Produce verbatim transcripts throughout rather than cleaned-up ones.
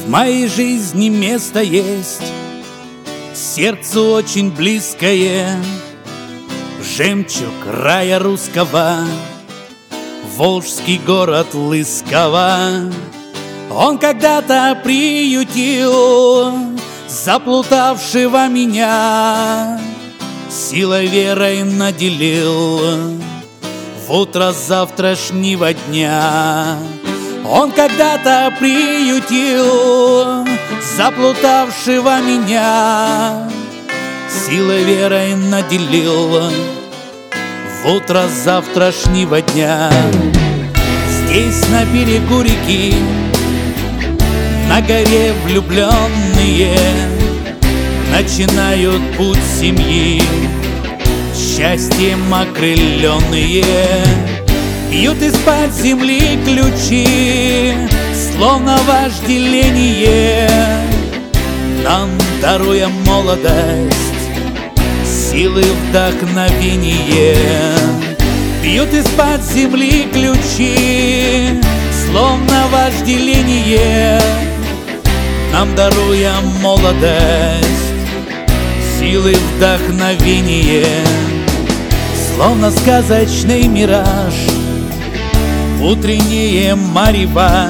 В моей жизни место есть, сердцу очень близкое, жемчуг рая русского, волжский город Лысково. Он когда-то приютил заплутавшего меня, силой верой наделил в утро завтрашнего дня. Он когда-то приютил заплутавшего меня, силой верой наделил в утро завтрашнего дня. Здесь на берегу реки, на горе влюбленные начинают путь семьи, счастьем окрыленные. Бьют из-под земли ключи, словно вожделение, нам даруя молодость, силы, вдохновение. Бьют из-под земли ключи, словно вожделение, нам даруя молодость, силы, вдохновение. Словно сказочный мираж, утреннее марево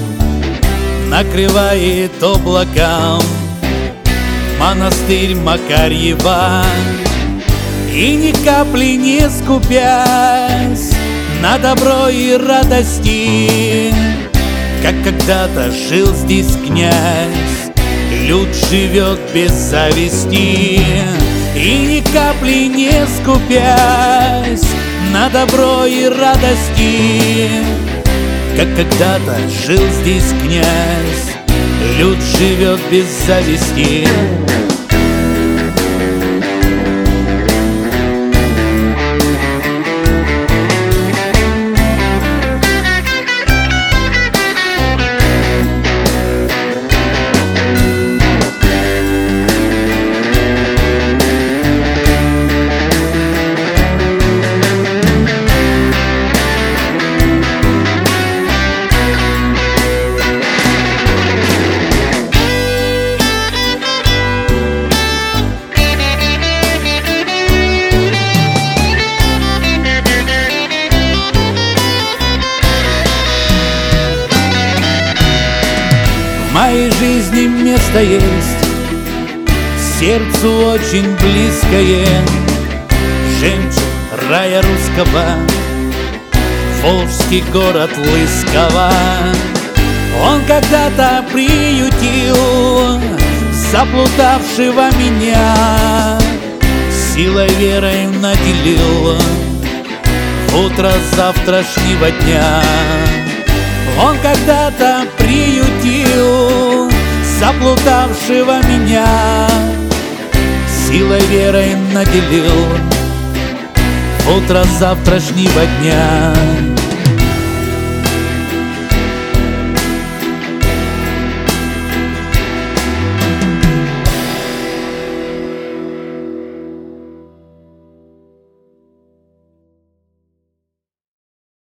накрывает облаком монастырь Макарьева. И ни капли не скупясь на добро и радости, как когда-то жил здесь князь, люд живет без зависти. И ни капли не скупясь на добро и радости, как когда-то жил здесь князь, люд живет без зависти. В моей жизни место есть, сердцу очень близкое, жемчуг рая русского, волжский город Лысково. Он когда-то приютил заплутавшего меня, силой верой наделил в утро завтрашнего дня. Он когда-то приютил заплутавшего меня, силой верой наделил в утро завтрашнего дня.